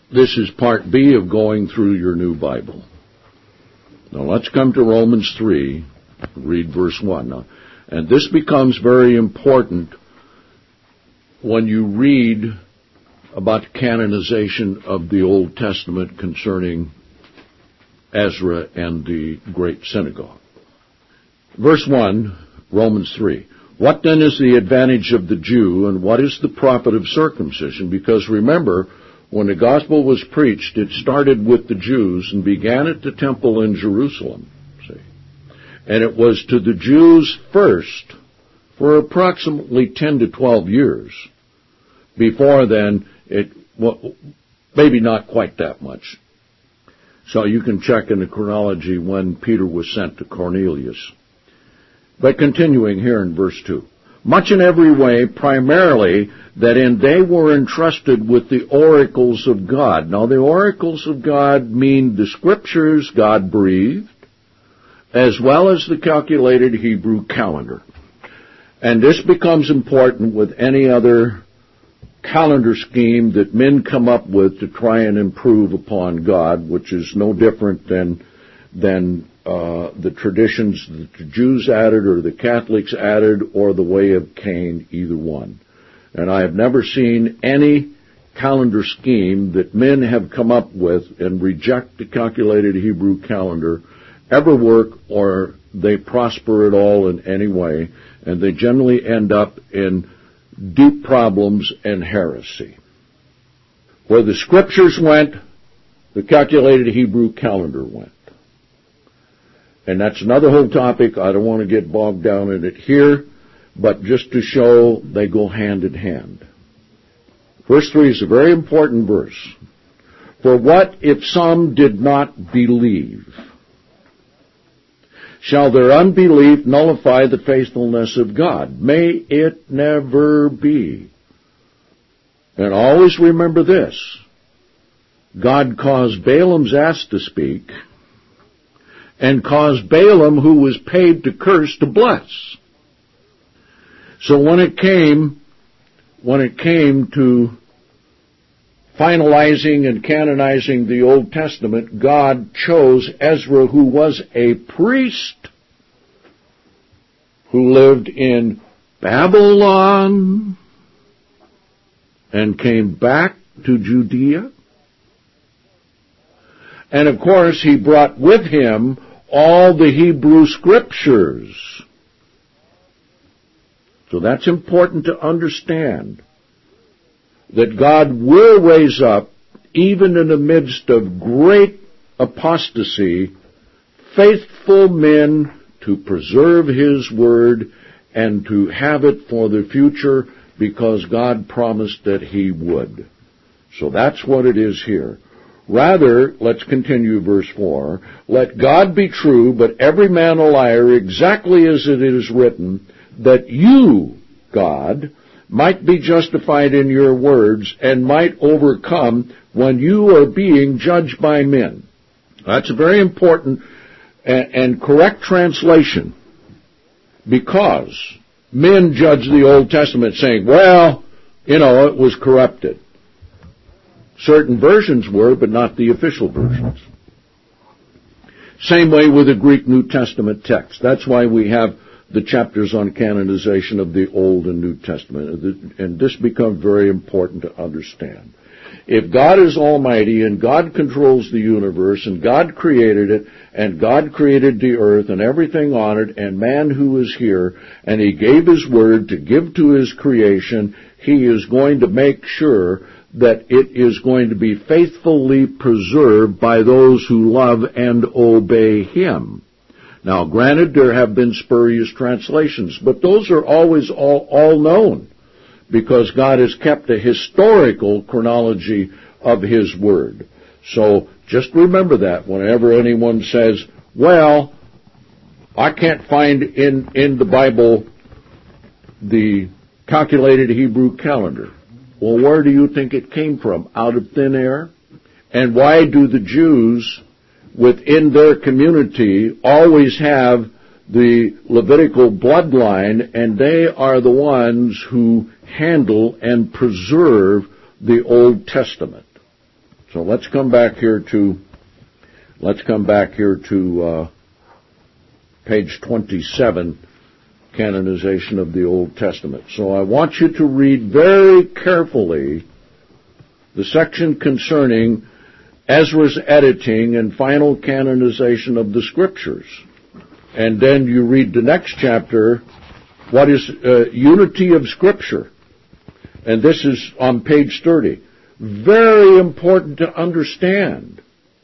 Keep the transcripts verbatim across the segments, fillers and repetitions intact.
This is part B of going through your new Bible. Now let's come to Romans three, read verse one. Now, and this becomes very important when you read about the canonization of the Old Testament concerning Ezra and the great synagogue. Verse one, Romans three. What then is the advantage of the Jew, and what is the profit of circumcision? Because remember, when the gospel was preached, it started with the Jews and began at the temple in Jerusalem. See? And it was to the Jews first for approximately ten to twelve years. Before then, it well, maybe not quite that much. So you can check in the chronology when Peter was sent to Cornelius. But continuing here in verse two. Much in every way, primarily, that in they were entrusted with the oracles of God. Now, the oracles of God mean the scriptures God breathed, as well as the calculated Hebrew calendar. And this becomes important with any other calendar scheme that men come up with to try and improve upon God, which is no different than than uh, the traditions that the Jews added or the Catholics added or the way of Cain, either one. And I have never seen any calendar scheme that men have come up with and reject the calculated Hebrew calendar ever work, or they prosper at all in any way, and they generally end up in deep problems and heresy. Where the scriptures went, the calculated Hebrew calendar went. And that's another whole topic. I don't want to get bogged down in it here, but just to show they go hand in hand. Verse three is a very important verse. For what if some did not believe? Shall their unbelief nullify the faithfulness of God? May it never be. And always remember this. God caused Balaam's ass to speak, and caused Balaam, who was paid to curse, to bless. So when it came, when it came to finalizing and canonizing the Old Testament, God chose Ezra, who was a priest, who lived in Babylon, and came back to Judea. And of course, he brought with him all the Hebrew scriptures. So that's important to understand, that God will raise up, even in the midst of great apostasy, faithful men to preserve His Word and to have it for the future, because God promised that He would. So that's what it is here. Rather, let's continue verse four, let God be true, but every man a liar, exactly as it is written, that you, God, might be justified in your words, and might overcome when you are being judged by men. That's a very important and correct translation, because men judge the Old Testament saying, well, you know, it was corrupted. Certain versions were, but not the official versions. Same way with the Greek New Testament text. That's why we have the chapters on canonization of the Old and New Testament. And this becomes very important to understand. If God is almighty and God controls the universe and God created it and God created the earth and everything on it and man who is here, and He gave His word to give to His creation, He is going to make sure that it is going to be faithfully preserved by those who love and obey Him. Now, granted, there have been spurious translations, but those are always all, all known, because God has kept a historical chronology of His Word. So just remember that whenever anyone says, well, I can't find in, in the Bible the calculated Hebrew calendar. Well, where do you think it came from? Out of thin air? And why do the Jews within their community always have the Levitical bloodline, and they are the ones who handle and preserve the Old Testament? So let's come back here to, let's come back here to uh, page twenty-seven, canonization of the Old Testament. So I want you to read very carefully the section concerning Ezra's editing and final canonization of the Scriptures. And then you read the next chapter, what is uh, unity of Scripture. And this is on page thirty. Very important to understand.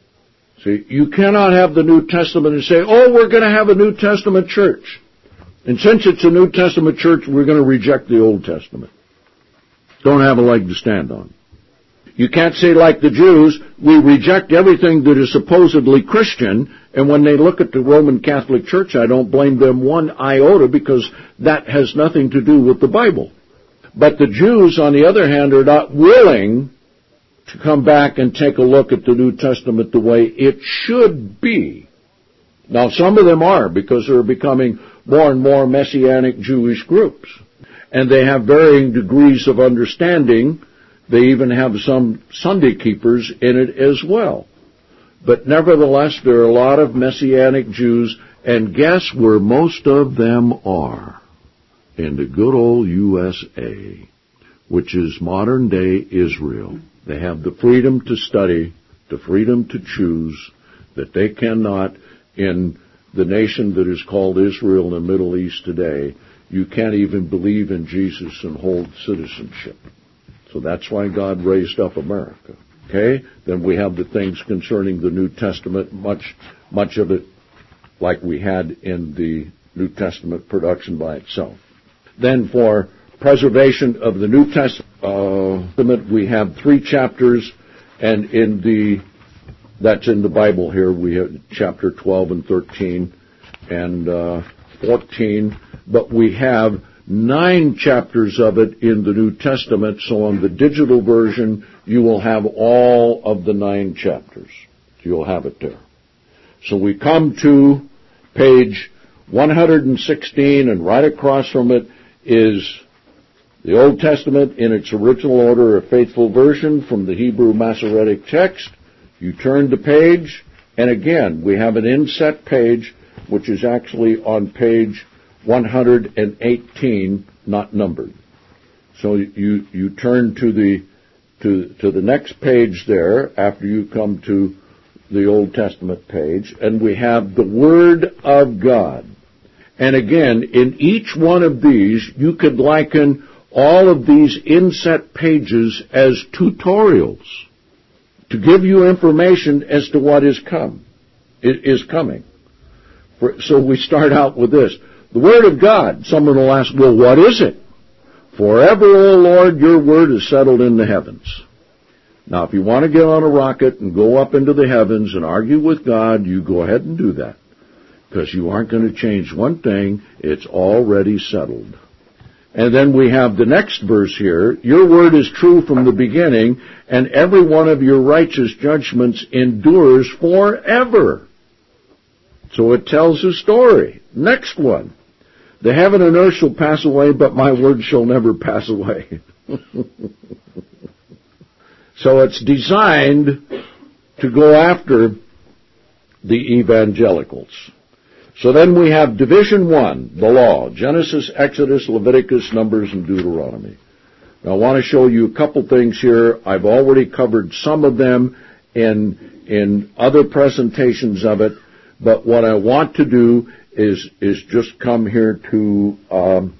See, you cannot have the New Testament and say, oh, we're going to have a New Testament church. And since it's a New Testament church, we're going to reject the Old Testament. Don't have a leg to stand on. You can't say like the Jews, we reject everything that is supposedly Christian, and when they look at the Roman Catholic Church, I don't blame them one iota, because that has nothing to do with the Bible. But the Jews, on the other hand, are not willing to come back and take a look at the New Testament the way it should be. Now, some of them are, because they're becoming more and more Messianic Jewish groups. And they have varying degrees of understanding. They even have some Sunday keepers in it as well. But nevertheless, there are a lot of Messianic Jews, and guess where most of them are? In the good old U S A, which is modern-day Israel. They have the freedom to study, the freedom to choose, that they cannot in the nation that is called Israel in the Middle East today. You can't even believe in Jesus and hold citizenship. So that's why God raised up America. Okay? Then we have the things concerning the New Testament, much, much of it like we had in the New Testament production by itself. Then for preservation of the New Testament, uh, we have three chapters, and in the, that's in the Bible here, we have chapter twelve and thirteen and uh, fourteen, but we have nine chapters of it in the New Testament, so on the digital version, you will have all of the nine chapters. You'll have it there. So we come to page one hundred sixteen, and right across from it is the Old Testament in its original order, a faithful version from the Hebrew Masoretic text. You turn the page, and again, we have an inset page, which is actually on page one hundred eighteen, not numbered. So you, you turn to the, to, to the next page there, after you come to the Old Testament page, and we have the Word of God. And again, in each one of these, you could liken all of these inset pages as tutorials to give you information as to what is come, is coming. So we start out with this. The Word of God. Someone will ask, well, what is it? Forever, O Lord, your word is settled in the heavens. Now, if you want to get on a rocket and go up into the heavens and argue with God, you go ahead and do that. Because you aren't going to change one thing. It's already settled. And then we have the next verse here. Your word is true from the beginning, and every one of your righteous judgments endures forever. So it tells a story. Next one. The heaven and earth shall pass away, but my word shall never pass away. So it's designed to go after the evangelicals. So then we have Division One, the law, Genesis, Exodus, Leviticus, Numbers, and Deuteronomy. Now I want to show you a couple things here. I've already covered some of them in, in other presentations of it, but what I want to do is, is just come here to, um,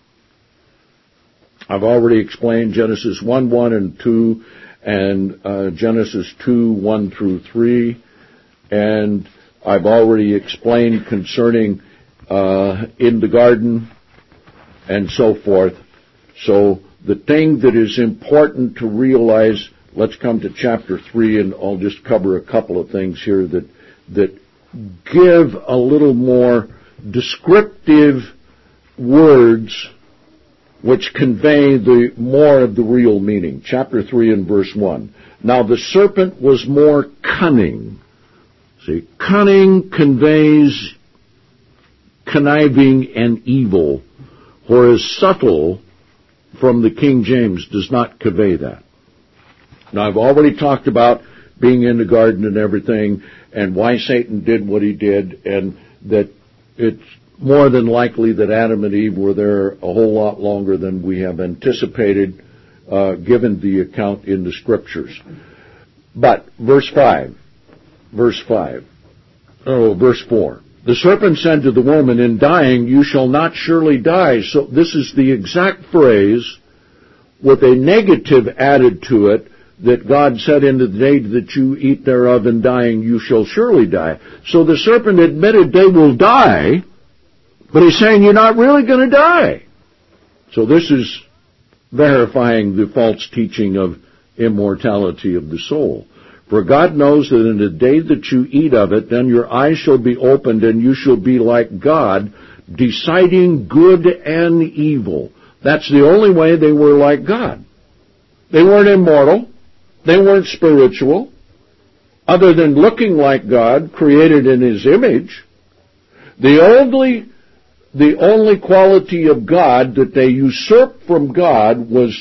I've already explained Genesis one, one, and two, and uh, Genesis two, one through three, and I've already explained concerning uh, in the garden and so forth. So the thing that is important to realize, let's come to chapter three, and I'll just cover a couple of things here that that give a little more descriptive words which convey the more of the real meaning. Chapter three and verse one. Now the serpent was more cunning. See, cunning conveys conniving and evil, whereas subtle from the King James does not convey that. Now I've already talked about being in the garden and everything, and why Satan did what he did, and that it's more than likely that Adam and Eve were there a whole lot longer than we have anticipated, uh, given the account in the Scriptures. But, verse five, verse five, oh, verse four. The serpent said to the woman, in dying you shall not surely die. So this is the exact phrase with a negative added to it, that God said, in the day that you eat thereof, in dying you shall surely die. So the serpent admitted they will die, but he's saying you're not really going to die. So this is verifying the false teaching of immortality of the soul. For God knows that in the day that you eat of it, then your eyes shall be opened, and you shall be like God, deciding good and evil. That's the only way they were like God. They weren't immortal. They weren't spiritual. Other than looking like God, created in His image, the only, the only quality of God that they usurped from God was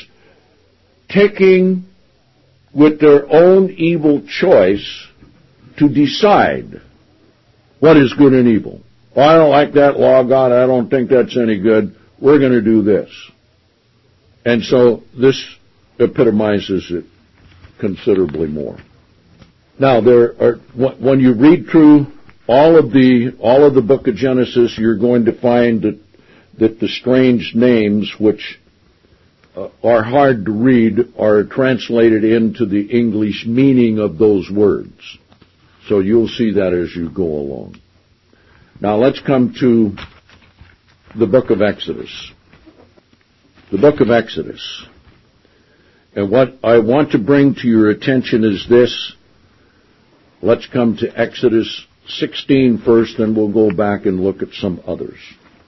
taking with their own evil choice to decide what is good and evil. Well, I don't like that law, God. I don't think that's any good. We're going to do this. And so this epitomizes it considerably more. Now, there are, when you read through all of the all of the book of Genesis, you're going to find that that the strange names, which uh, are hard to read, are translated into the English meaning of those words. So you'll see that as you go along. Now let's come to the book of Exodus. The book of Exodus. And what I want to bring to your attention is this. Let's come to Exodus sixteen first, then we'll go back and look at some others.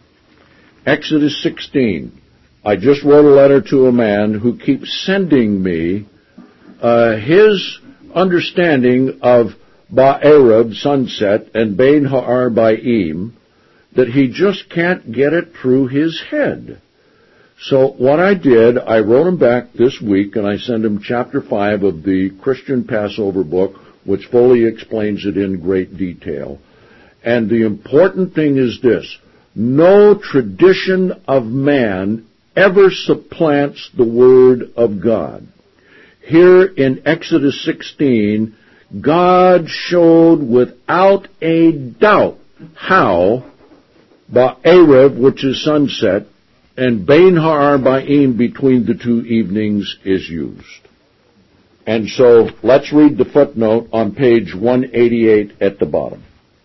Exodus sixteen. I just wrote a letter to a man who keeps sending me uh, his understanding of Ba'ereb, sunset, and Bein Ha'arbaim, that he just can't get it through his head. So what I did, I wrote him back this week, and I sent him chapter five of the Christian Passover book, which fully explains it in great detail. And the important thing is this: no tradition of man ever supplants the Word of God. Here in Exodus sixteen, God showed without a doubt how Ba'erev, which is sunset, and Bein Ha'arbaim, between the two evenings, is used. And so let's read the footnote on page one eighty-eight at the bottom.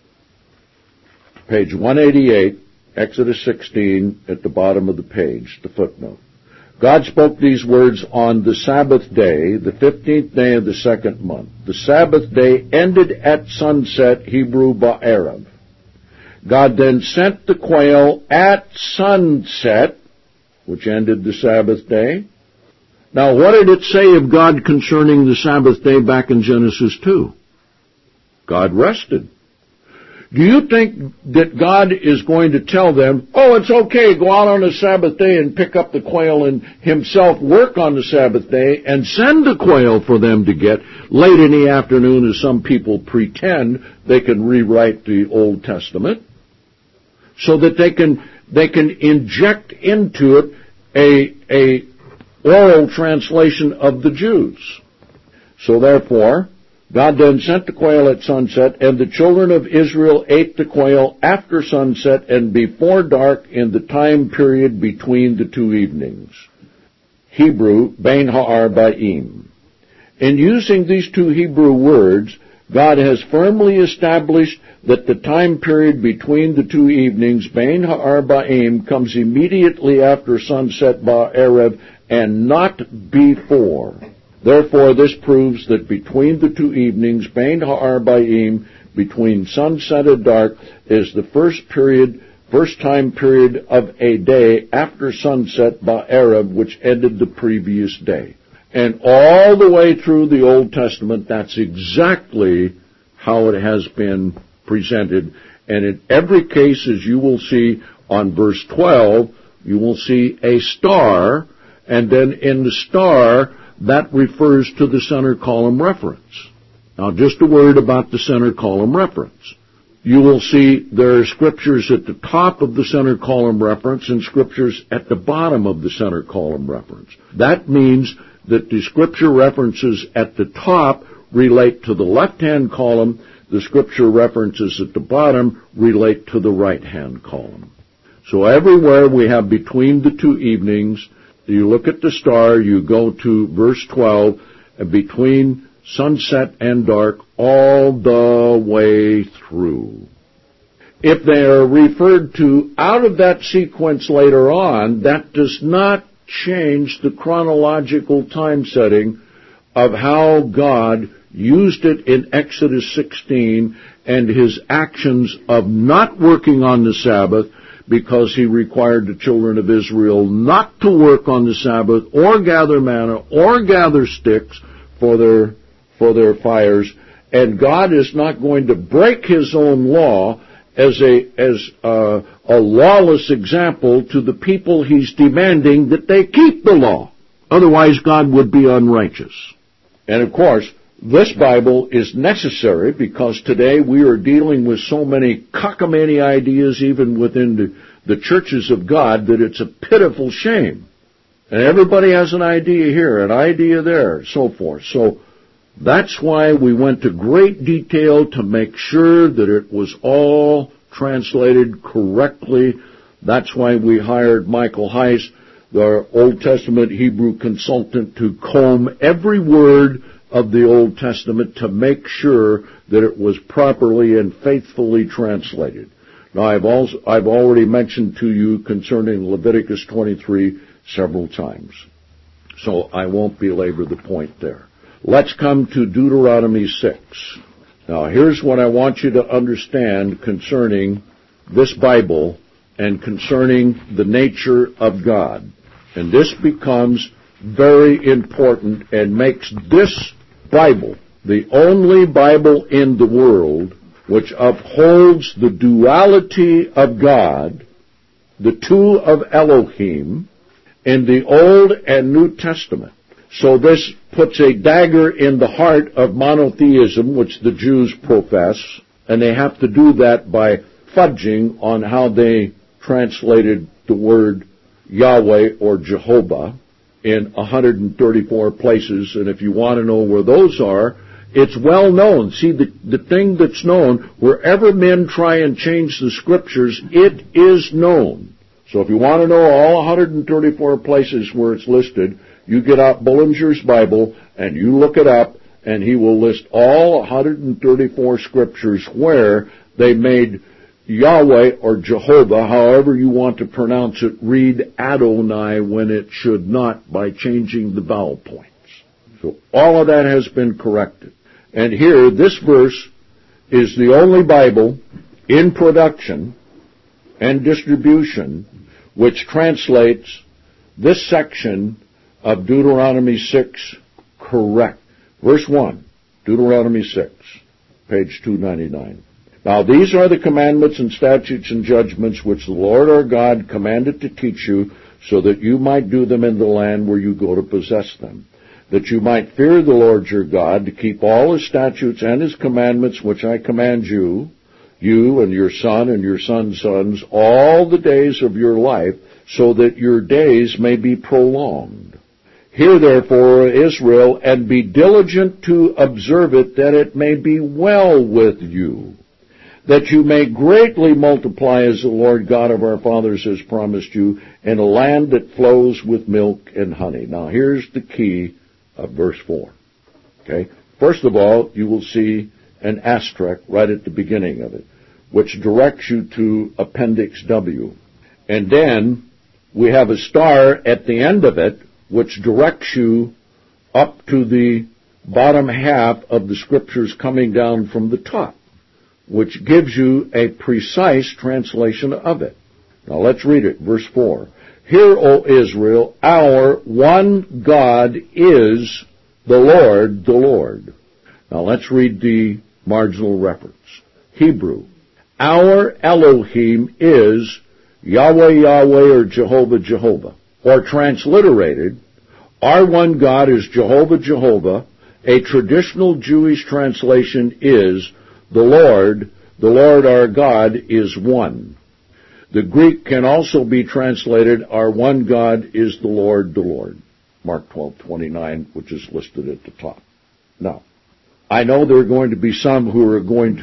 Page one eighty-eight, Exodus sixteen, at the bottom of the page, the footnote. God spoke these words on the Sabbath day, the fifteenth day of the second month. The Sabbath day ended at sunset, Hebrew Ba'erev. God then sent the quail at sunset, which ended the Sabbath day. Now, what did it say of God concerning the Sabbath day back in Genesis two? God rested. Do you think that God is going to tell them, oh, it's okay, go out on the Sabbath day and pick up the quail and himself work on the Sabbath day and send the quail for them to get late in the afternoon, as some people pretend they can rewrite the Old Testament, so that they can they can inject into it a a oral translation of the Jews? So therefore, God then sent the quail at sunset, and the children of Israel ate the quail after sunset and before dark in the time period between the two evenings. Hebrew, Bein Ha'arbaim. In using these two Hebrew words, God has firmly established that the time period between the two evenings, Bein Ha'arbaim, comes immediately after sunset Ba'erev and not before. Therefore, this proves that between the two evenings, Bein Ha'arbaim, between sunset and dark, is the first period, first time period of a day after sunset Ba'erev, which ended the previous day. And all the way through the Old Testament, that's exactly how it has been presented. And in every case, as you will see on verse twelve, you will see a star, and then in the star, that refers to the center column reference. Now, just a word about the center column reference. You will see there are scriptures at the top of the center column reference and scriptures at the bottom of the center column reference. That means that the scripture references at the top relate to the left-hand column, the scripture references at the bottom relate to the right-hand column. So everywhere we have between the two evenings, you look at the star, you go to verse twelve, and between sunset and dark, all the way through. If they are referred to out of that sequence later on, that does not change the chronological time setting of how God used it in Exodus sixteen and his actions of not working on the Sabbath because he required the children of Israel not to work on the Sabbath or gather manna or gather sticks for their for their fires, and God is not going to break his own law as a as a, a lawless example to the people he's demanding that they keep the law. Otherwise, God would be unrighteous. And of course, this Bible is necessary because today we are dealing with so many cockamamie ideas even within the, the churches of God that it's a pitiful shame. And everybody has an idea here, an idea there, so forth. So that's why we went to great detail to make sure that it was all translated correctly. That's why we hired Michael Heiss, the Old Testament Hebrew consultant, to comb every word of the Old Testament to make sure that it was properly and faithfully translated. Now, I've also, I've already mentioned to you concerning Leviticus twenty-three several times, so I won't belabor the point there. Let's come to Deuteronomy six. Now, here's what I want you to understand concerning this Bible and concerning the nature of God. And this becomes very important and makes this Bible the only Bible in the world which upholds the duality of God, the two of Elohim, in the Old and New Testament. So this puts a dagger in the heart of monotheism, which the Jews profess, and they have to do that by fudging on how they translated the word Yahweh or Jehovah in one hundred thirty-four places. And if you want to know where those are, it's well known. See, the, the thing that's known, wherever men try and change the scriptures, it is known. So if you want to know all one hundred thirty-four places where it's listed, you get out Bullinger's Bible and you look it up, and he will list all one hundred thirty-four scriptures where they made Yahweh or Jehovah, however you want to pronounce it, read Adonai when it should not by changing the vowel points. So all of that has been corrected. And here, this verse is the only Bible in production and distribution which translates this section of Deuteronomy six correct. Verse one, Deuteronomy six, page two ninety-nine. Now these are the commandments and statutes and judgments which the Lord our God commanded to teach you, so that you might do them in the land where you go to possess them, that you might fear the Lord your God, to keep all his statutes and his commandments which I command you, you and your son and your son's sons, all the days of your life, so that your days may be prolonged. Hear therefore, Israel, and be diligent to observe it, that it may be well with you, that you may greatly multiply as the Lord God of our fathers has promised you, in a land that flows with milk and honey. Now here's the key of verse four. Okay? First of all, you will see an asterisk right at the beginning of it, which directs you to Appendix W. And then we have a star at the end of it, which directs you up to the bottom half of the scriptures coming down from the top, which gives you a precise translation of it. Now let's read it, verse four. Hear, O Israel, our one God is the Lord, the Lord. Now let's read the marginal reference. Hebrew. Our Elohim is Yahweh, Yahweh, or Jehovah, Jehovah. Or transliterated, our one God is Jehovah, Jehovah, A traditional Jewish translation is, the Lord, the Lord our God is one. The Greek can also be translated, our one God is the Lord, the Lord. Mark twelve twenty-nine, which is listed at the top. Now, I know there are going to be some who are going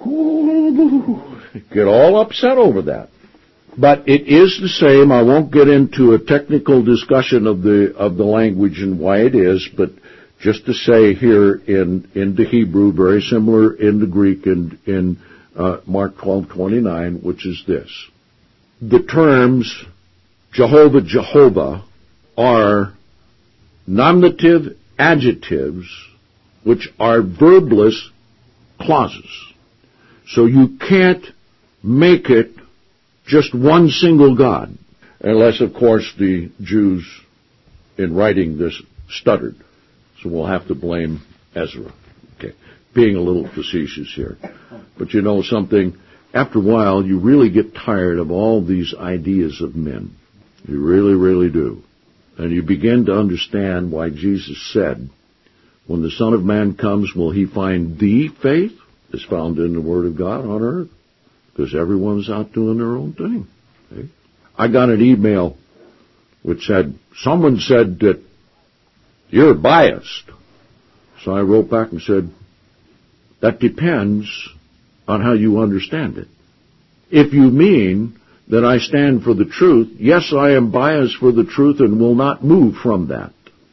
to get all upset over that. But it is the same. I won't get into a technical discussion of the of the language and why it is, but just to say here in, in the Hebrew, very similar in the Greek and in uh, Mark twelve twenty-nine, which is this. The terms Jehovah, Jehovah are nominative adjectives which are verbless clauses. So you can't make it just one single God, unless, of course, the Jews in writing this stuttered. So we'll have to blame Ezra. Okay, being a little facetious here. But you know something? After a while, you really get tired of all these ideas of men. You really, really do. And you begin to understand why Jesus said, when the Son of Man comes, will he find the faith that's found in the Word of God on earth? Because everyone's out doing their own thing. Okay? I got an email which said, someone said that you're biased. So I wrote back and said, that depends on how you understand it. If you mean that I stand for the truth, yes, I am biased for the truth and will not move from that.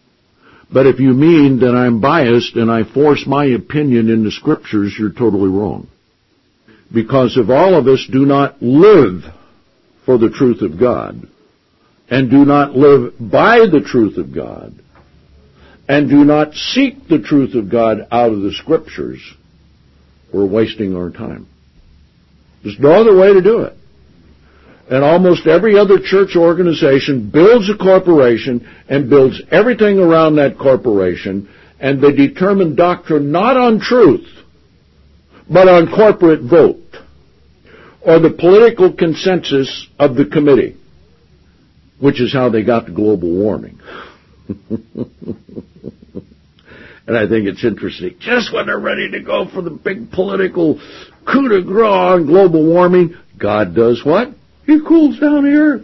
But if you mean that I'm biased and I force my opinion in the Scriptures, you're totally wrong. Because if all of us do not live for the truth of God, and do not live by the truth of God, and do not seek the truth of God out of the Scriptures, we're wasting our time. There's no other way to do it. And almost every other church organization builds a corporation and builds everything around that corporation, and they determine doctrine not on truth, but on corporate vote, or the political consensus of the committee, which is how they got to global warming. And I think it's interesting. Just when they're ready to go for the big political coup de grace on global warming, God does what? He cools down the earth.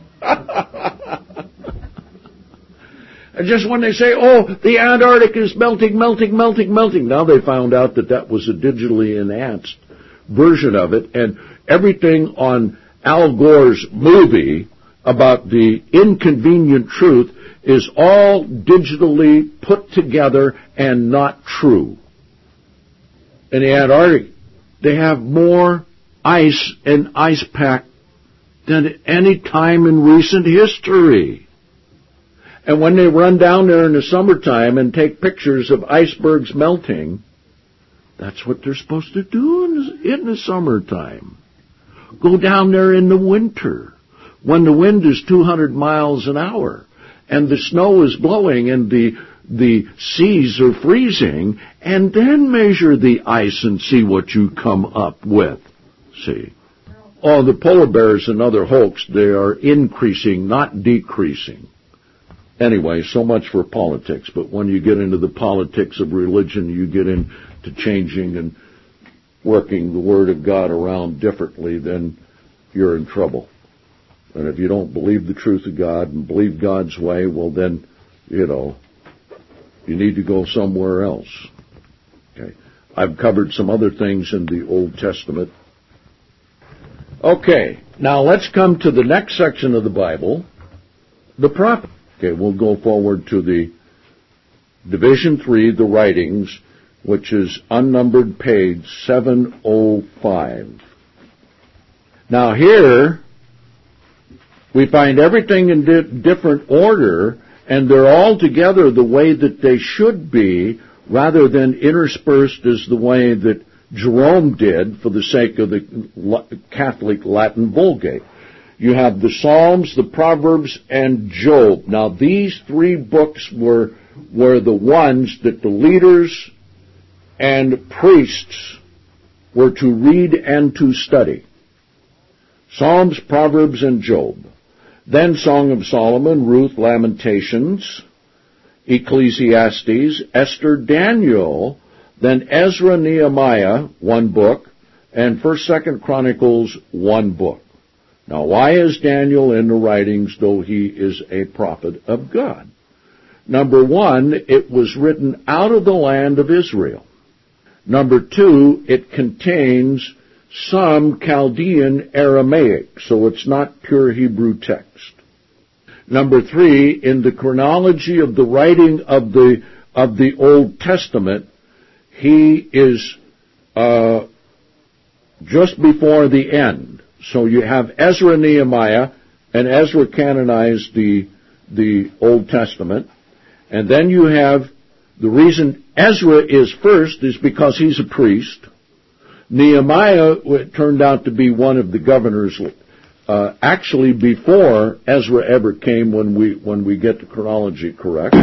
And just when they say, oh, the Antarctic is melting, melting, melting, melting, now they found out that that was a digitally enhanced version of it, and everything on Al Gore's movie about the inconvenient truth is all digitally put together and not true. In the Antarctic, they have more ice and ice pack than at any time in recent history. And when they run down there in the summertime and take pictures of icebergs melting, that's what they're supposed to do in the, in the summertime. Go down there in the winter when the wind is two hundred miles an hour and the snow is blowing and the the seas are freezing, and then measure the ice and see what you come up with. See? Oh, the polar bears and other hoax, they are increasing, not decreasing. Anyway, so much for politics, but when you get into the politics of religion, you get into changing and working the Word of God around differently, then you're in trouble. And if you don't believe the truth of God and believe God's way, well then, you know, you need to go somewhere else. Okay. I've covered some other things in the Old Testament. Okay, now let's come to the next section of the Bible, the prophet. Okay, we'll go forward to the Division three, the writings, which is unnumbered page seven oh five. Now here, we find everything in di- different order, and they're all together the way that they should be, rather than interspersed as the way that Jerome did for the sake of the Catholic Latin Vulgate. You have the Psalms, the Proverbs, and Job. Now these three books were, were the ones that the leaders and priests were to read and to study. Psalms, Proverbs, and Job. Then Song of Solomon, Ruth, Lamentations, Ecclesiastes, Esther, Daniel, then Ezra, Nehemiah, one book, and First, Second Chronicles, one book. Now, why is Daniel in the writings, though he is a prophet of God? Number one, it was written out of the land of Israel. Number two, it contains some Chaldean Aramaic, so it's not pure Hebrew text. Number three, in the chronology of the writing of the of the Old Testament, he is uh, just before the end. So you have Ezra, Nehemiah, and Ezra canonized the the Old Testament, and then you have the reason Ezra is first is because he's a priest. Nehemiah turned out to be one of the governors, uh, actually before Ezra ever came, when we when we get the chronology correct.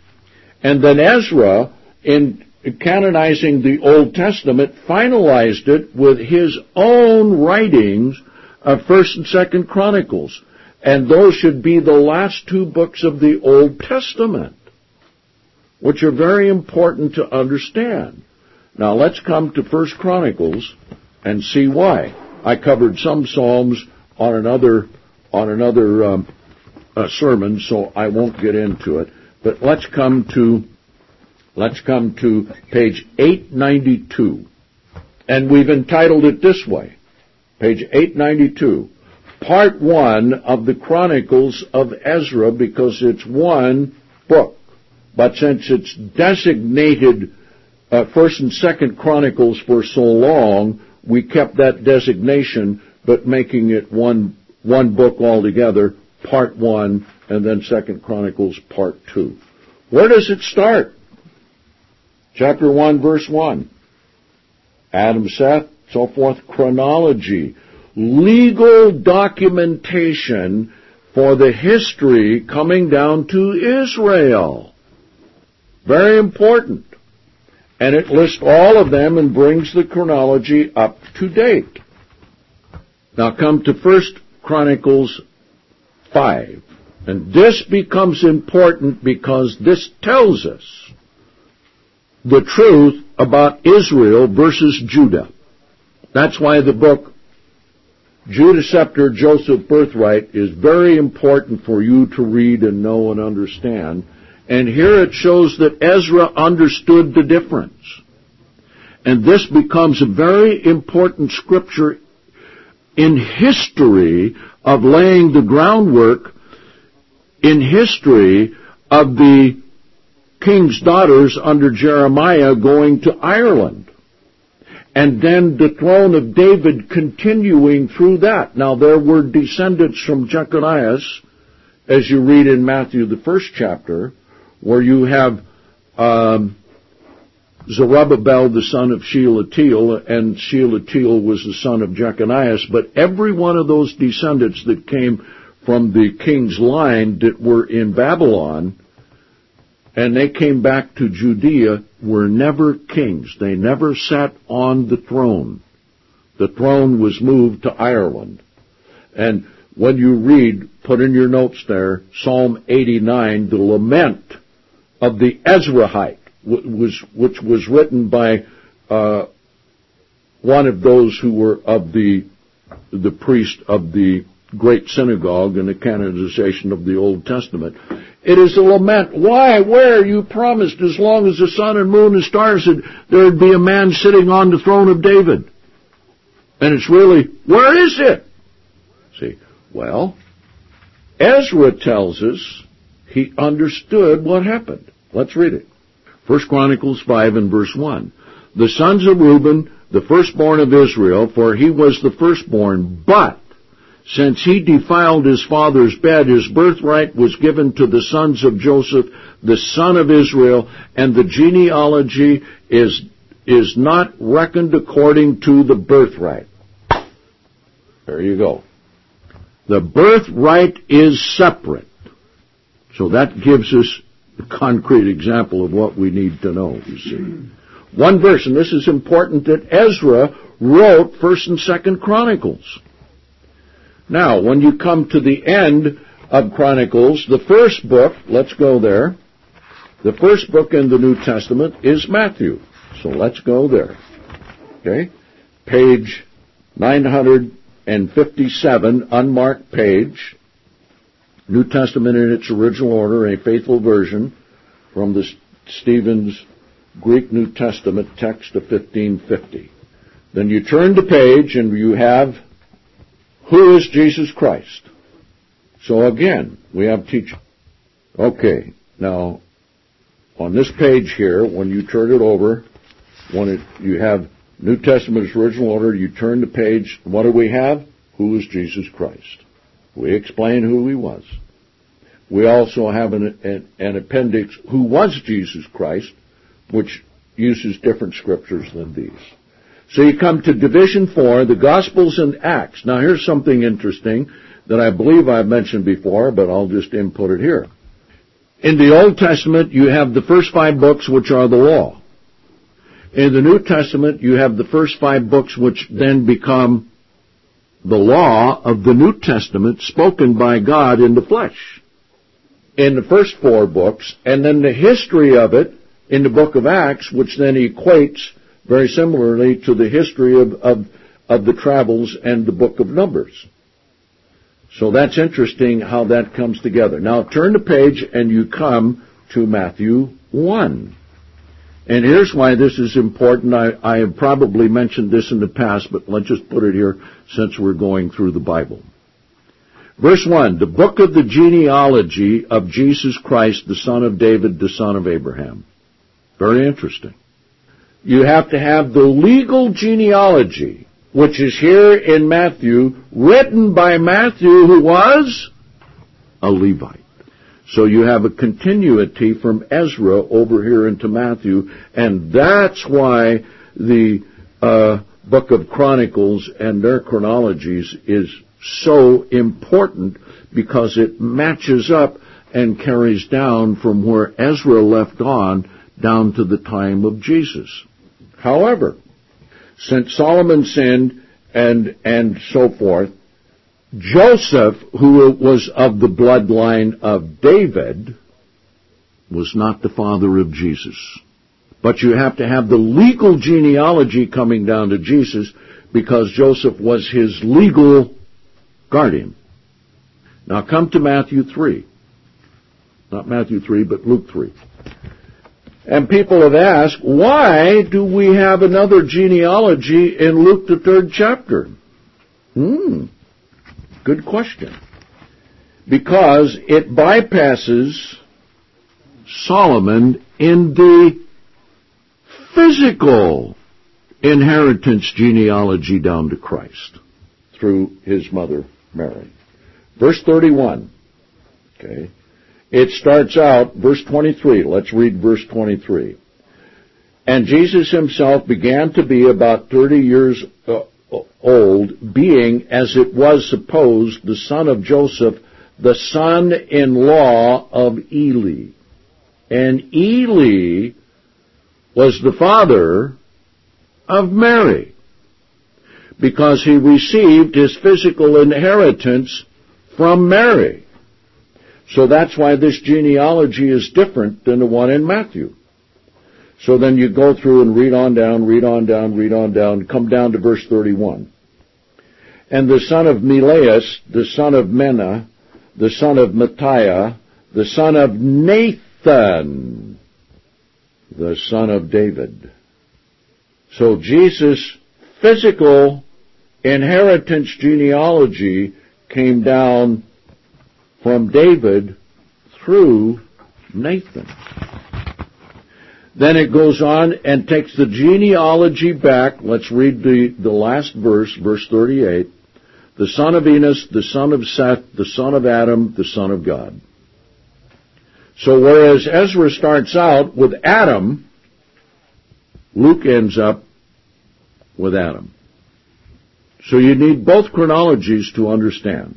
And then Ezra, in canonizing the Old Testament, finalized it with his own writings of First and Second Chronicles. And those should be the last two books of the Old Testament, which are very important to understand. Now let's come to First Chronicles and see why. I covered some Psalms on another on another um, uh, sermon, so I won't get into it. But let's come to let's come to page eight ninety-two, and we've entitled it this way: page eight ninety-two, Part One of the Chronicles of Ezra, because it's one book. But since it's designated uh, First and Second Chronicles for so long, we kept that designation, but making it one one book altogether, Part One, and then Second Chronicles Part Two. Where does it start? Chapter One, verse One. Adam, Seth, so forth. Chronology, legal documentation for the history coming down to Israel. Very important. And it lists all of them and brings the chronology up to date. Now come to First Chronicles five. And this becomes important because this tells us the truth about Israel versus Judah. That's why the book Judah Scepter, Joseph Birthright is very important for you to read and know and understand. And here it shows that Ezra understood the difference. And this becomes a very important scripture in history of laying the groundwork, in history of the king's daughters under Jeremiah going to Ireland. And then the throne of David continuing through that. Now there were descendants from Jeconiah, as you read in Matthew, the first chapter, where you have um, Zerubbabel, the son of Shealtiel, and Shealtiel was the son of Jeconiah. But every one of those descendants that came from the king's line that were in Babylon, and they came back to Judea, were never kings. They never sat on the throne. The throne was moved to Ireland. And when you read, put in your notes there, Psalm eighty-nine, the lament of the Ezrahite, was, which was written by uh, one of those who were of the the priest of the great synagogue in the canonization of the Old Testament. It is a lament. Why? Where? You promised as long as the sun and moon and stars, there would be a man sitting on the throne of David. And it's really, where is it? See, well, Ezra tells us he understood what happened. Let's read it. First Chronicles five and verse one. The sons of Reuben, the firstborn of Israel, for he was the firstborn, but since he defiled his father's bed, his birthright was given to the sons of Joseph, the son of Israel, and the genealogy is, is not reckoned according to the birthright. There you go. The birthright is separate. So that gives us a concrete example of what we need to know, you see. One verse, and this is important, that Ezra wrote First and Second Chronicles. Now, when you come to the end of Chronicles, the first book, let's go there, The first book in the New Testament is Matthew. So let's go there. Okay? Page nine hundred fifty-seven, unmarked page. New Testament in its original order, a faithful version from the Stevens Greek New Testament text of fifteen fifty. Then you turn the page and you have, who is Jesus Christ? So again, we have teaching. Okay, now, on this page here, when you turn it over, when it, you have New Testament's original order, you turn the page, what do we have? Who is Jesus Christ? We explain who he was. We also have an, an, an appendix, who was Jesus Christ, which uses different scriptures than these. So you come to division four, the Gospels and Acts. Now here's something interesting that I believe I've mentioned before, but I'll just input it here. In the Old Testament, you have the first five books, which are the law. In the New Testament, you have the first five books, which then become the law of the New Testament spoken by God in the flesh. In the first four books, and then the history of it in the book of Acts, which then equates very similarly to the history of, of, of the travels and the book of Numbers. So that's interesting how that comes together. Now turn the page and you come to Matthew one. And here's why this is important. I, I have probably mentioned this in the past, but let's just put it here since we're going through the Bible. Verse one, the book of the genealogy of Jesus Christ, the son of David, the son of Abraham. Very interesting. You have to have the legal genealogy, which is here in Matthew, written by Matthew, who was a Levite. So you have a continuity from Ezra over here into Matthew, and that's why the uh, book of Chronicles and their chronologies is so important, because it matches up and carries down from where Ezra left on down to the time of Jesus. However, since Solomon sinned and and so forth, Joseph, who was of the bloodline of David, was not the father of Jesus. But you have to have the legal genealogy coming down to Jesus, because Joseph was his legal guardian. Now come to Matthew three. Not Matthew three, but Luke three. And people have asked, why do we have another genealogy in Luke the third chapter? Hmm. Good question. Because it bypasses Solomon in the physical inheritance genealogy down to Christ through his mother, Mary. Verse thirty-one. Okay. It starts out, verse twenty-three. Let's read verse twenty-three. And Jesus himself began to be about thirty years uh, old, being, as it was supposed, the son of Joseph, the son-in-law of Eli. And Eli was the father of Mary, because he received his physical inheritance from Mary. So that's why this genealogy is different than the one in Matthew. So then you go through and read on down, read on down, read on down, come down to verse thirty-one. And the son of Meleus, the son of Menna, the son of Mattiah, the son of Nathan, the son of David. So Jesus' physical inheritance genealogy came down from David through Nathan. Then it goes on and takes the genealogy back. Let's read the, the last verse, verse thirty-eight. The son of Enos, the son of Seth, the son of Adam, the son of God. So whereas Ezra starts out with Adam, Luke ends up with Adam. So you need both chronologies to understand.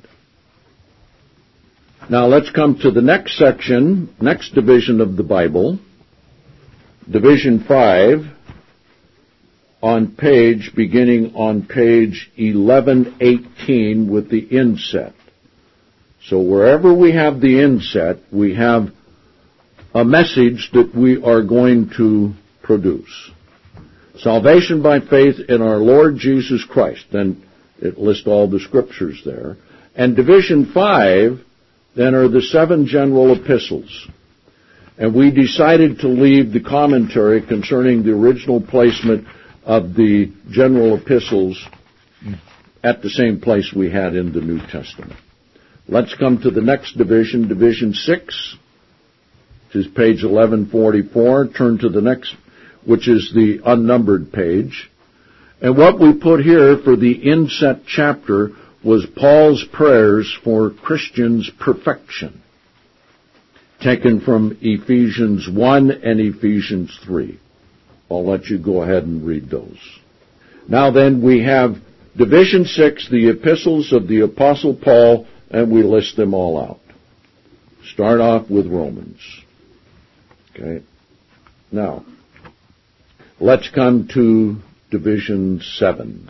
Now let's come to the next section, next division of the Bible, Division five, on page, beginning on page eleven eighteen with the inset. So wherever we have the inset, we have a message that we are going to produce. Salvation by faith in our Lord Jesus Christ. Then it lists all the scriptures there. And division five, then, are the seven general epistles. And we decided to leave the commentary concerning the original placement of the general epistles at the same place we had in the New Testament. Let's come to the next division, division six, which is page eleven forty-four. Turn to the next, which is the unnumbered page. And what we put here for the inset chapter was Paul's prayers for Christians' perfection, taken from Ephesians one and Ephesians three. I'll let you go ahead and read those. Now then, we have division six, the epistles of the Apostle Paul, and we list them all out. Start off with Romans. Okay. Now, let's come to division seven.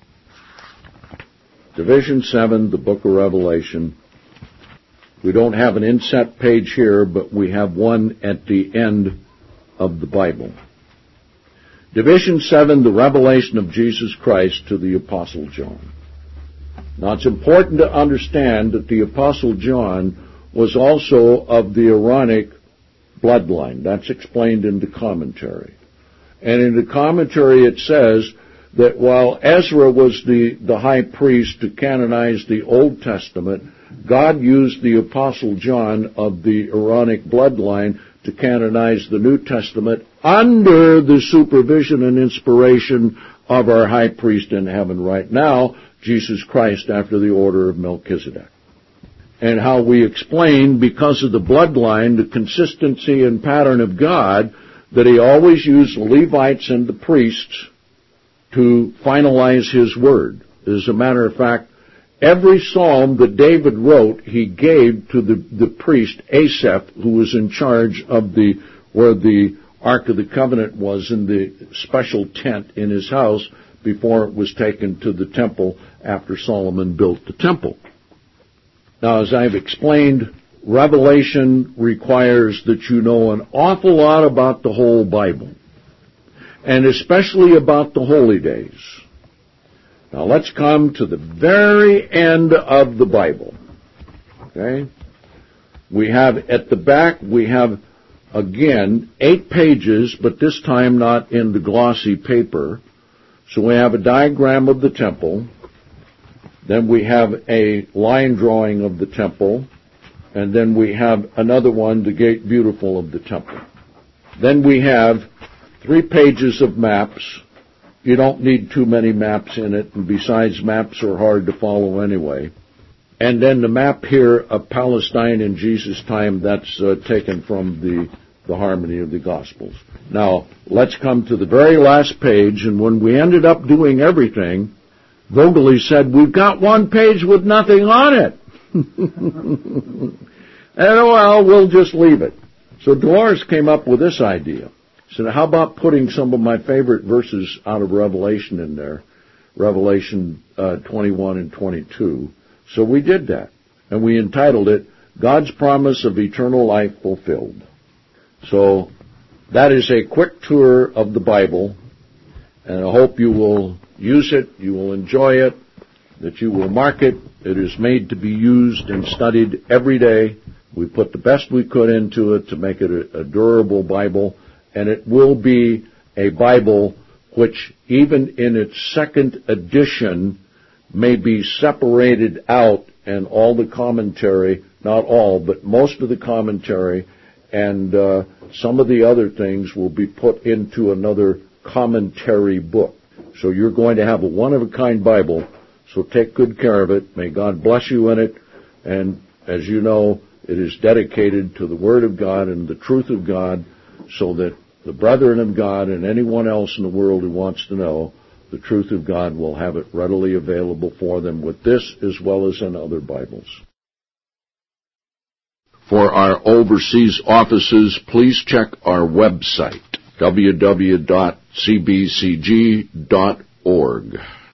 Division seven, the book of Revelation. We don't have an inset page here, but we have one at the end of the Bible. Division seven, the revelation of Jesus Christ to the Apostle John. Now, it's important to understand that the Apostle John was also of the Aaronic bloodline. That's explained in the commentary. And in the commentary it says that while Ezra was the, the high priest to canonize the Old Testament, God used the Apostle John of the Aaronic bloodline to canonize the New Testament under the supervision and inspiration of our high priest in heaven right now, Jesus Christ, after the order of Melchizedek. And how we explain, because of the bloodline, the consistency and pattern of God, that he always used the Levites and the priests to finalize his word. As a matter of fact, every psalm that David wrote, he gave to the, the priest Asaph, who was in charge of the where the Ark of the Covenant was, in the special tent in his house before it was taken to the temple after Solomon built the temple. Now, as I've explained, Revelation requires that you know an awful lot about the whole Bible, and especially about the holy days. Now, let's come to the very end of the Bible. Okay? We have, at the back, we have, again, eight pages, but this time not in the glossy paper. So we have a diagram of the temple. Then we have a line drawing of the temple. And then we have another one, the Gate Beautiful of the temple. Then we have three pages of maps. You don't need too many maps in it, and besides, maps are hard to follow anyway. And then the map here of Palestine in Jesus' time, that's uh, taken from the, the Harmony of the Gospels. Now, let's come to the very last page, and when we ended up doing everything, Vogel said, we've got one page with nothing on it. And, well, we'll just leave it. So Dolores came up with this idea. She said, how about putting some of my favorite verses out of Revelation in there, Revelation uh, twenty-one and twenty-two. So we did that, and we entitled it, God's Promise of Eternal Life Fulfilled. So that is a quick tour of the Bible, and I hope you will use it, you will enjoy it, that you will mark it. It is made to be used and studied every day. We put the best we could into it to make it a, a durable Bible, and it will be a Bible which, even in its second edition, may be separated out, and all the commentary, not all, but most of the commentary, and uh, some of the other things will be put into another commentary book. So you're going to have a one-of-a-kind Bible, so take good care of it. May God bless you in it, and as you know, it is dedicated to the Word of God and the truth of God, so that the brethren of God and anyone else in the world who wants to know the truth of God will have it readily available for them with this as well as in other Bibles. For our overseas offices, please check our website, w w w dot c b c g dot org.